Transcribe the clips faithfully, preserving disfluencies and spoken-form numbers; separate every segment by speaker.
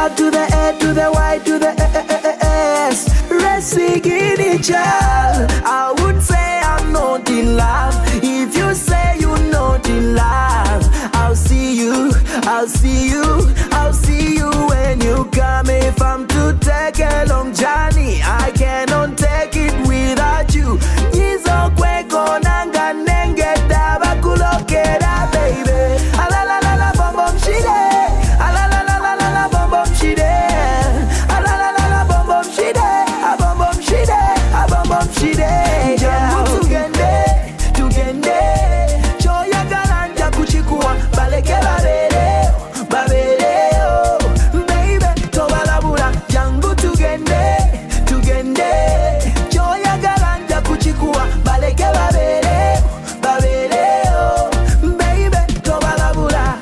Speaker 1: R to the A to the Y to the S. Resigini child. I would say I'm not in love. If you say you're not in love, I'll see you, I'll see you, I'll see you when you come. If I'm to take a long journey, I cannot take it without you. Nizo kweko nanga nenge daba kulokera baby. Ala la la la bom bom shide. Ala la la la la la bom bom shide. Ala la la la bom bom shide. A bom bom shide. A bom bom shide. Jambu tugende, tugende. Choya galanja kuchikuwa baleke babere, babere oh. Baby, tobalabula jangu tugende, tugende. Choya galanja kuchikuwa baleke babere, babere oh. Baby, tobalabula.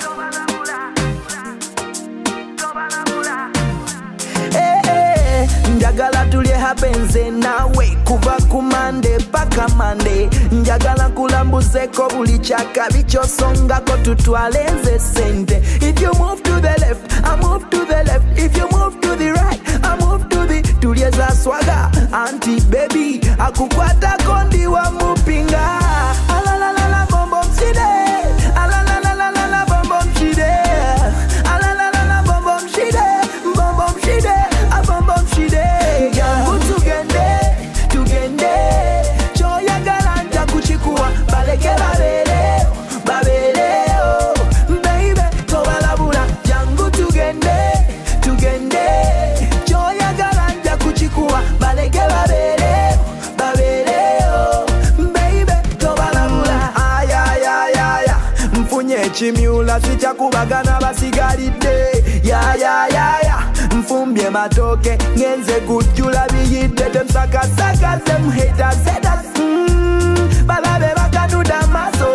Speaker 1: Eh eh, njagala tulye hapenze nawe kuva kumande paka mande. Njagala kulambuzeko buli chaka bichosongako tutwale nze sente. If you move to the left, I move to the left. If you move to the right, I move to the tulye za swaga. Auntie baby, akukwata kondi wa mupinga. Ala la la la bom bom shide. Ala la la la la la bom bom shide. Ala la la la bom bom shide. Bom bom shide. A bom bom shide. Jambu tugende, tugende. Choya galanja kuchikuwa baleke babere, babere oh. Baby, tobalabula jangu tugende, tugende. Choya galanja kuchikuwa baleke babere, babere oh. Baby, tobalabula aya ya ya ya. Mfunye chimiula sichakubagana basigalide. Ya ya ya ya. Mfumbye matoke ngenze kujula biyide. Dem saka saka them haters haters. Mm, balabe bakanuda maso